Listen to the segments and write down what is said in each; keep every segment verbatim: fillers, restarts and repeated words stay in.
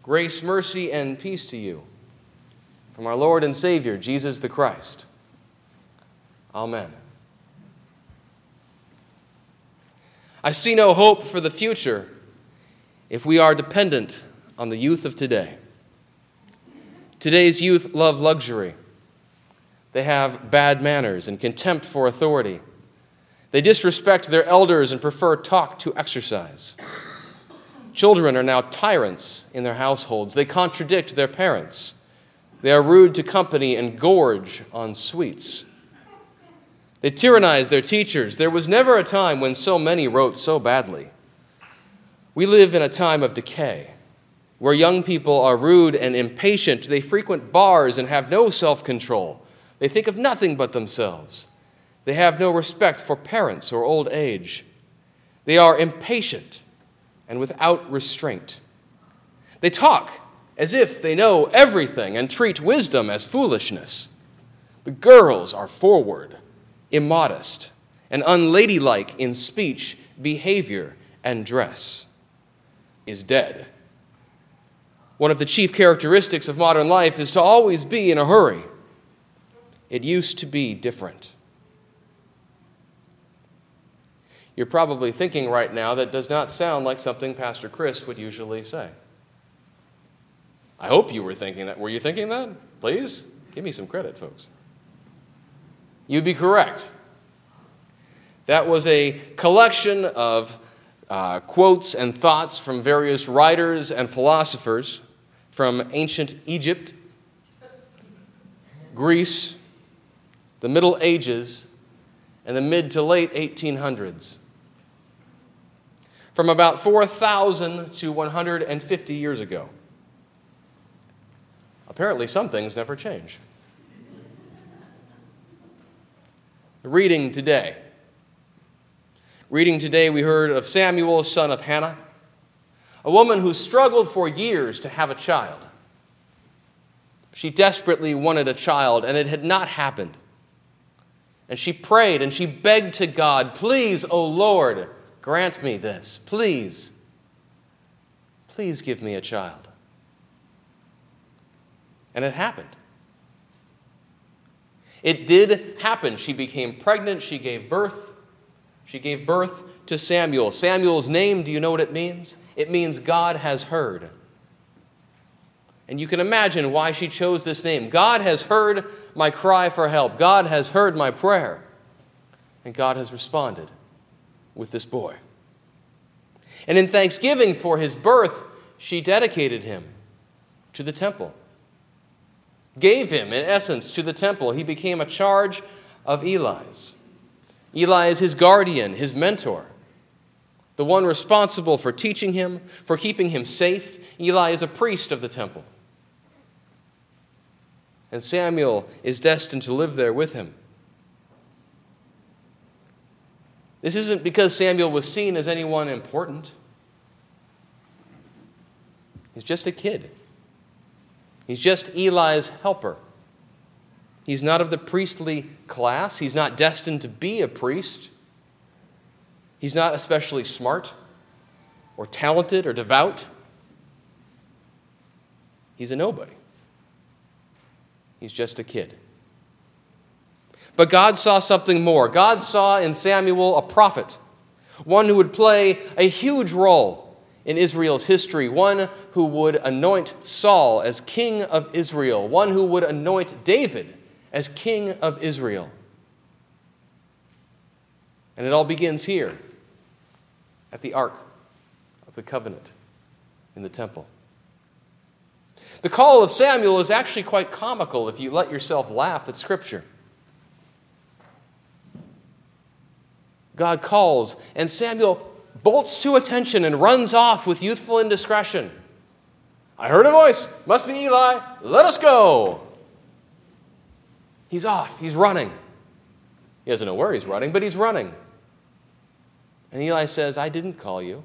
Grace, mercy, and peace to you from our Lord and Savior, Jesus the Christ. Amen. I see no hope for the future if we are dependent on the youth of today. Today's youth love luxury. They have bad manners and contempt for authority. They disrespect their elders and prefer talk to exercise. Children are now tyrants in their households. They contradict their parents. They are rude to company and gorge on sweets. They tyrannize their teachers. There was never a time when so many wrote so badly. We live in a time of decay, where young people are rude and impatient. They frequent bars and have no self-control. They think of nothing but themselves. They have no respect for parents or old age. They are impatient and without restraint. They talk as if they know everything and treat wisdom as foolishness. The girls are forward, immodest, and unladylike in speech, behavior, and dress. Is dead. One of the chief characteristics of modern life is to always be in a hurry. It used to be different. You're probably thinking right now that does not sound like something Pastor Chris would usually say. I hope you were thinking that. Were you thinking that? Please, give me some credit, folks. You'd be correct. That was a collection of uh, quotes and thoughts from various writers and philosophers from ancient Egypt, Greece, the Middle Ages, and the mid to late eighteen hundreds. From about four thousand to one hundred fifty years ago. Apparently, some things never change. Reading today. Reading today, we heard of Samuel, son of Hannah, a woman who struggled for years to have a child. She desperately wanted a child, and it had not happened. And she prayed and she begged to God, please, O Lord, grant me this. Please, please give me a child. And it happened. It did happen. She became pregnant. She gave birth. She gave birth to Samuel. Samuel's name, do you know what it means? It means God has heard. And you can imagine why she chose this name. God has heard my cry for help. God has heard my prayer. And God has responded with this boy. And in thanksgiving for his birth, she dedicated him to the temple. Gave him, in essence, to the temple. He became a charge of Eli's. Eli is his guardian, his mentor, the one responsible for teaching him, for keeping him safe. Eli is a priest of the temple. And Samuel is destined to live there with him. This isn't because Samuel was seen as anyone important. He's just a kid. He's just Eli's helper. He's not of the priestly class. He's not destined to be a priest. He's not especially smart or talented or devout. He's a nobody. He's just a kid. But God saw something more. God saw in Samuel a prophet, one who would play a huge role in Israel's history, one who would anoint Saul as king of Israel, one who would anoint David as king of Israel. And it all begins here at the Ark of the Covenant in the temple. The call of Samuel is actually quite comical if you let yourself laugh at Scripture. God calls, and Samuel bolts to attention and runs off with youthful indiscretion. I heard a voice. Must be Eli. Let us go. He's off. He's running. He doesn't know where he's running, but he's running. And Eli says, I didn't call you.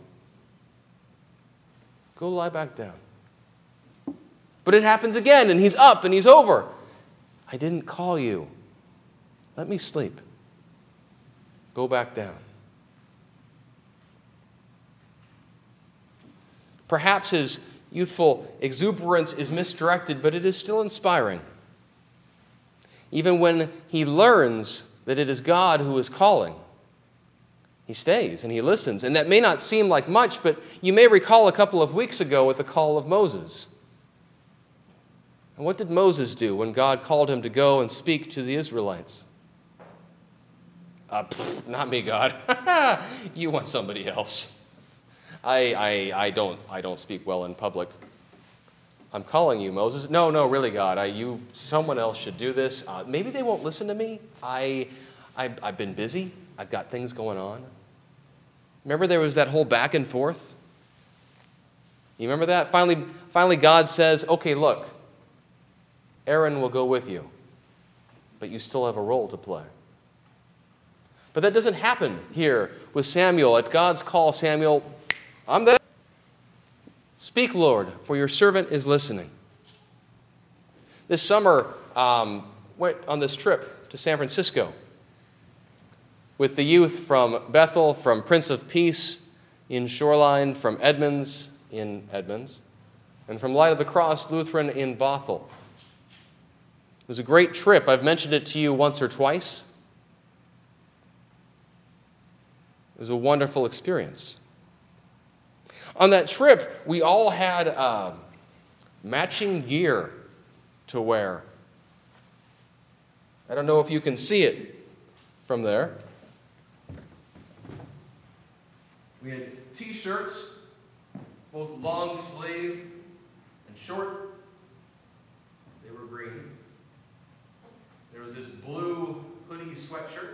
Go lie back down. But it happens again, and he's up, and he's over. I didn't call you. Let me sleep. Go back down. Perhaps his youthful exuberance is misdirected, but it is still inspiring. Even when he learns that it is God who is calling, he stays and he listens. And that may not seem like much, but you may recall a couple of weeks ago with the call of Moses. And what did Moses do when God called him to go and speak to the Israelites? Uh, pff, not me, God. You want somebody else. I, I, I, don't, I don't speak well in public. I'm calling you, Moses. No, no, really, God. I, you, someone else should do this. Uh, maybe they won't listen to me. I, I, I've been busy. I've got things going on. Remember there was that whole back and forth? You remember that? Finally, finally God says, okay, look, Aaron will go with you, but you still have a role to play. But that doesn't happen here with Samuel. At God's call, Samuel, I'm there. Speak, Lord, for your servant is listening. This summer, um, went on this trip to San Francisco with the youth from Bethel, from Prince of Peace in Shoreline, from Edmonds in Edmonds, and from Light of the Cross Lutheran in Bothell. It was a great trip. I've mentioned it to you once or twice. It was a wonderful experience. On that trip, we all had uh, matching gear to wear. I don't know if you can see it from there. We had t-shirts, both long sleeve and short. They were green. There was this blue hoodie sweatshirt,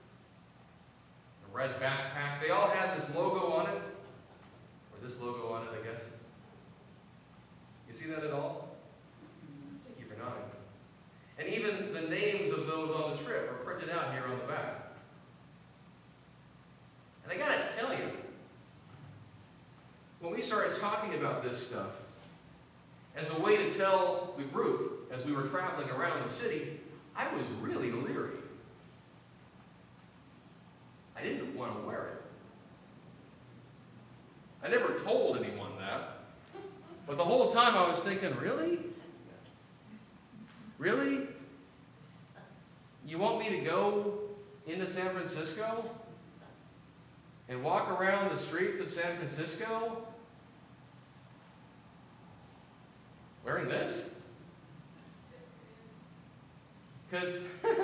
a red backpack. They all had this logo on it. This logo on it, I guess. You see that at all? Thank you for nodding. And even the names of those on the trip are printed out here on the back. And I gotta tell you, when we started talking about this stuff, as a way to tell the group, as we were traveling around the city, I was really leery. I didn't want to wear it. I never told anyone that. But the whole time I was thinking, really? Really? You want me to go into San Francisco and walk around the streets of San Francisco wearing this? Because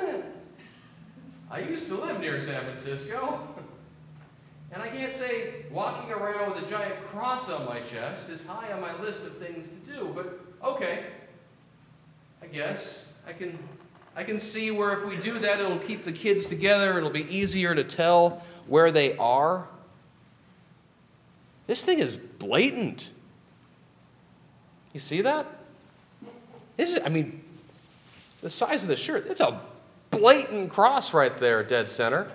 I used to live near San Francisco. And I can't say walking around with a giant cross on my chest is high on my list of things to do, but okay, I guess. I can, I can see where if we do that, it'll keep the kids together, it'll be easier to tell where they are. This thing is blatant. You see that? This is, I mean, the size of the shirt, it's a blatant cross right there, dead center.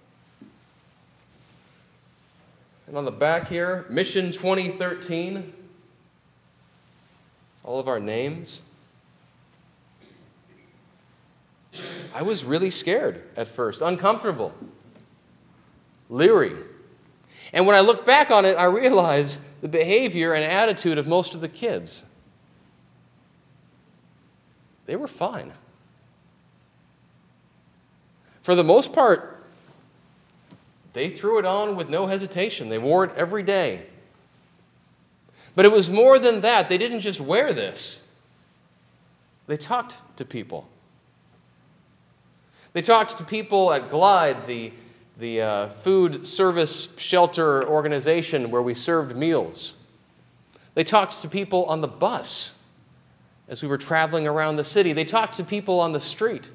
And on the back here, Mission twenty thirteen, all of our names. I was really scared at first, uncomfortable, leery. And when I look back on it, I realize the behavior and attitude of most of the kids. They were fine. For the most part, they threw it on with no hesitation. They wore it every day. But it was more than that. They didn't just wear this. They talked to people. They talked to people at Glide, the, the uh, food service shelter organization where we served meals. They talked to people on the bus as we were traveling around the city. They talked to people on the street.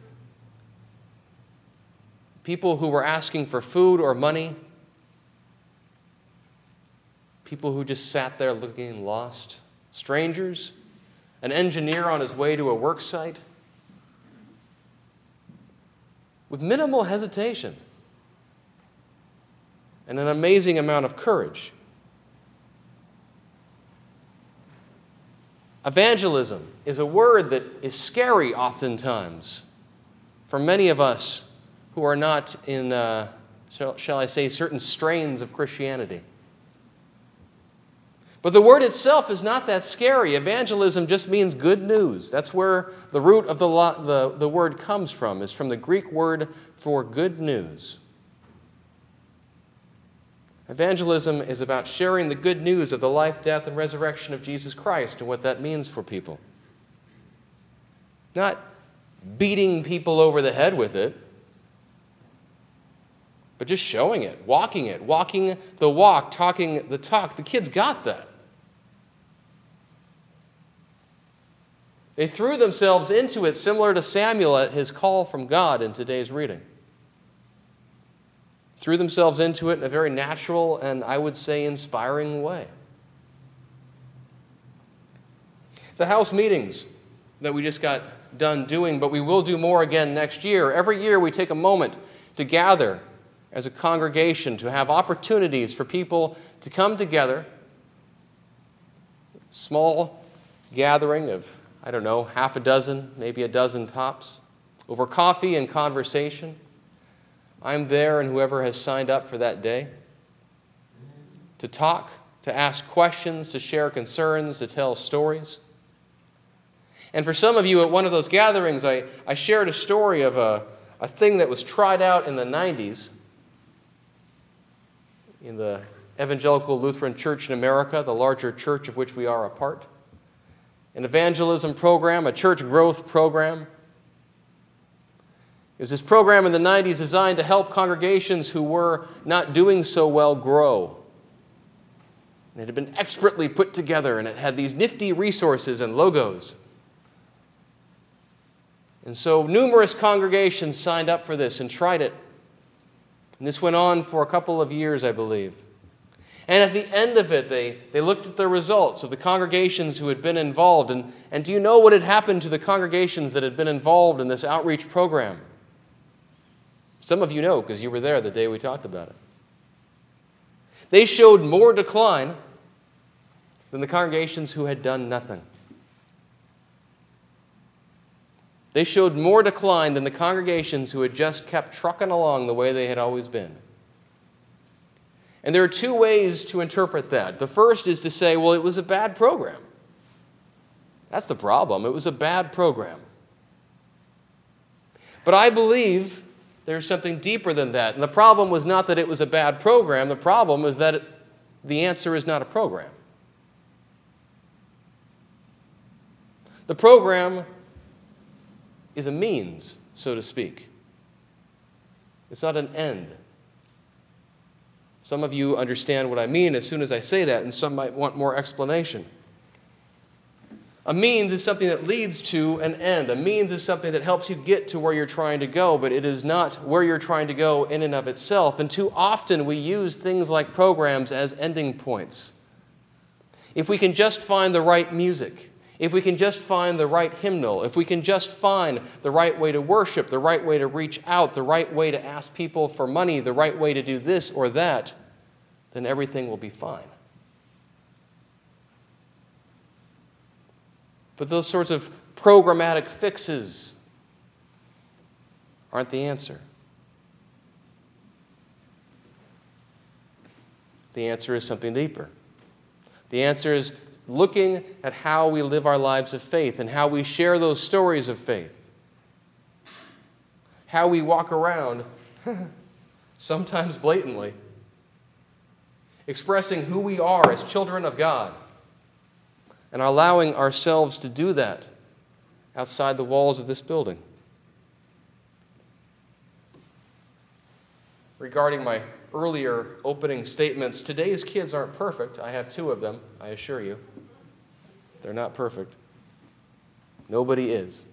People who were asking for food or money. People who just sat there looking lost. Strangers. An engineer on his way to a work site. With minimal hesitation. And an amazing amount of courage. Evangelism is a word that is scary oftentimes for many of us who are not in, uh, shall I say, certain strains of Christianity. But the word itself is not that scary. Evangelism just means good news. That's where the root of the, the, the word comes from, is from the Greek word for good news. Evangelism is about sharing the good news of the life, death, and resurrection of Jesus Christ and what that means for people. Not beating people over the head with it, but just showing it, walking it, walking the walk, talking the talk. The kids got that. They threw themselves into it, similar to Samuel at his call from God in today's reading. Threw themselves into it in a very natural and, I would say, inspiring way. The house meetings that we just got done doing, but we will do more again next year. Every year we take a moment to gather as a congregation, to have opportunities for people to come together. Small gathering of, I don't know, half a dozen, maybe a dozen tops, over coffee and conversation. I'm there and whoever has signed up for that day to talk, to ask questions, to share concerns, to tell stories. And for some of you at one of those gatherings, I, I shared a story of a, a thing that was tried out in the nineties in the Evangelical Lutheran Church in America, the larger church of which we are a part. An evangelism program, a church growth program. It was this program in the nineties designed to help congregations who were not doing so well grow. And it had been expertly put together, and it had these nifty resources and logos. And so numerous congregations signed up for this and tried it. And this went on for a couple of years, I believe. And at the end of it, they, they looked at the results of the congregations who had been involved. And, and do you know what had happened to the congregations that had been involved in this outreach program? Some of you know because you were there the day we talked about it. They showed more decline than the congregations who had done nothing. They showed more decline than the congregations who had just kept trucking along the way they had always been. And there are two ways to interpret that. The first is to say, well, it was a bad program. That's the problem. It was a bad program. But I believe there's something deeper than that. And the problem was not that it was a bad program. The problem is that it, the answer is not a program. The program is a means, so to speak. It's not an end. Some of you understand what I mean as soon as I say that, and some might want more explanation. A means is something that leads to an end. A means is something that helps you get to where you're trying to go, but it is not where you're trying to go in and of itself. And too often we use things like programs as ending points. If we can just find the right music, if we can just find the right hymnal, if we can just find the right way to worship, the right way to reach out, the right way to ask people for money, the right way to do this or that, then everything will be fine. But those sorts of programmatic fixes aren't the answer. The answer is something deeper. The answer is looking at how we live our lives of faith and how we share those stories of faith. How we walk around, sometimes blatantly, expressing who we are as children of God and allowing ourselves to do that outside the walls of this building. Regarding my earlier opening statements, today's kids aren't perfect. I have two of them, I assure you. They're not perfect. Nobody is.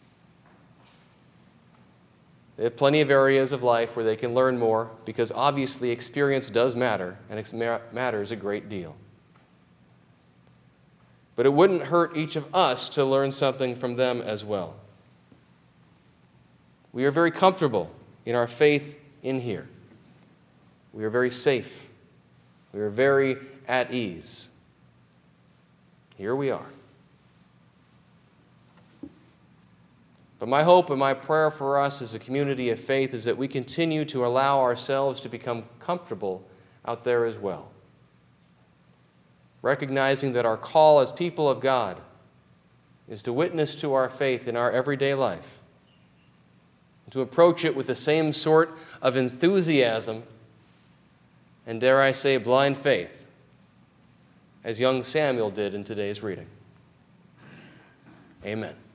They have plenty of areas of life where they can learn more because obviously experience does matter, and it matters a great deal. But it wouldn't hurt each of us to learn something from them as well. We are very comfortable in our faith in here. We are very safe. We are very at ease. Here we are. But my hope and my prayer for us as a community of faith is that we continue to allow ourselves to become comfortable out there as well. recognizing that our call as people of God is to witness to our faith in our everyday life, to approach it with the same sort of enthusiasm and, dare I say, blind faith as young Samuel did in today's reading. Amen.